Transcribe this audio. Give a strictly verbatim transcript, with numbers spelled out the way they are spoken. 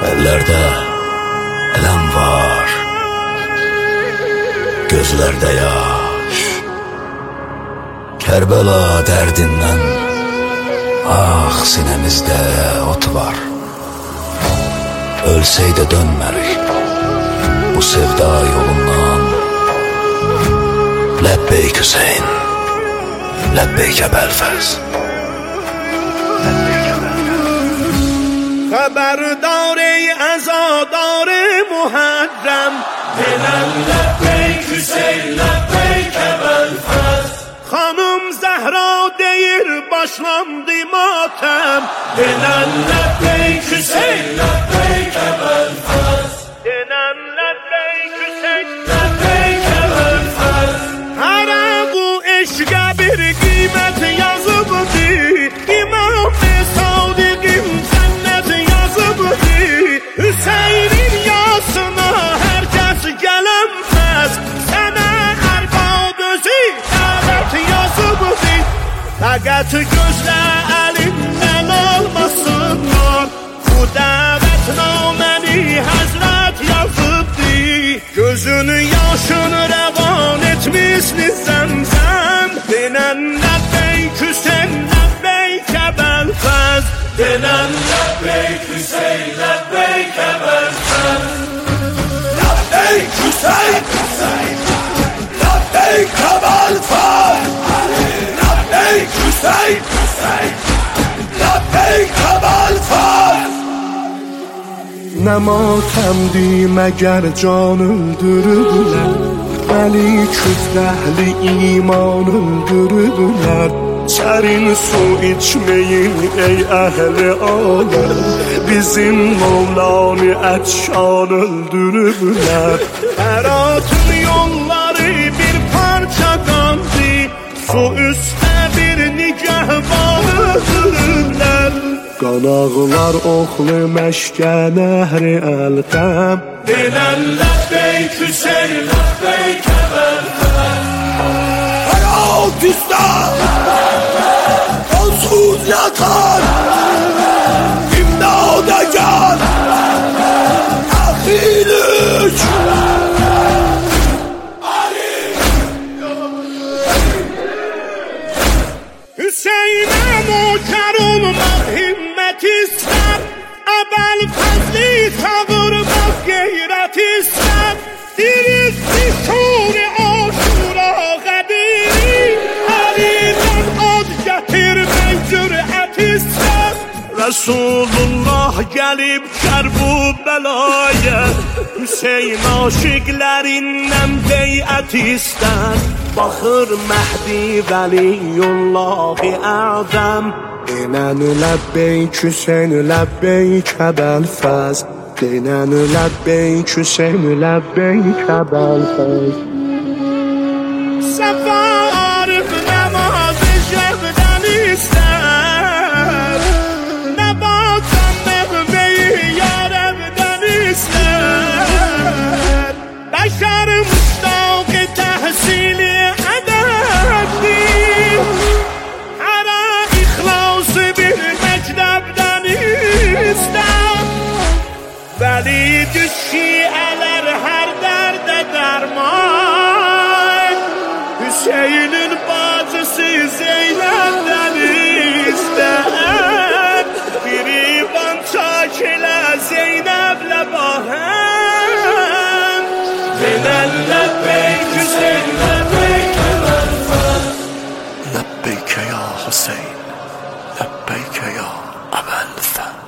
Ellerde elem var, gözlerde yaş. Kerbela derdinden ah sinemizde ot var. Ölseydi dönmerik bu sevda yolundan. Lebbeyk Hüseyin, lebbeyk Belfaz. خبردار ای عزادار محرم دلم لبیک حسین لبیک ابوالفضل. خانم زهرا دیر başlandı matem دلم لبیک حسین لبیک ابوالفضل. دلم لبیک حسین لبیک ابوالفضل. هر bu eşqə bir qiymət yazıbdı İmam Sadiqim cənnət yazıbdı Hüseynin yasına hər kəs gələnməz Sənə ərbad özü dəvət yazıbdı Fəqət gözlə əlindən almasınlar Bu dəvətnaməni həzrət yazıbdı Gözünü yaşını rəvan etmişsiniz zəmzəm Denən ləbbeyk Hüseyin ləbbeyk Belfaz دلم لبیک حسین لبیک ابوالفضل. لبیک حسین لبیک ابوالفضل. لبیک حسین لبیک ابوالفضل. Nə matəmdi məgər can öldürüblər Vəli küfrəhli iman öldürüblər Sərin su içmeyin ey əhli aləm Bizim Mevlanı ətşan öldürüblər Həratın yolları bir parça qandı Su üstə bir nigəhban öldürürlər Qanağlar oxlu məşqə nəhri əlqəm دلم لبیک حسین لبیک ابوالفضل. Hayat ister onsuz yatan İmdada gel Ahilüç Hüseyin'e nökər olmaq himmət istər Əbəlfəzli çağırmaq qeyrət istər Diriltdi şuri aşura qədiri Əlidən ad gətirmək cürət istər Resulullah gəlib kərbu bəlaya Hüseyin aşiqlərindən beyət istər Baxır Məhdi Vəliyullahi Ədəm Denən ləbbeyk Hüseyin ləbbeyk Belfaz Denən ləbbeyk Hüseyin ləbbeyk Belfaz Səfarif nəmazı şəbdən istər Nə bacan nəğməyi yarəbdən istər Bəşər müştaq təhsili Vəli düz şiələr hər dərdə dərman Hüseynin bacısı Zeynəbdən istər Biriban çakilə Zeynəblə bahəm دلم لبیک حسین لبیک ابوالفضل. لبیک یا حسین لبیک یا ابوالفضل.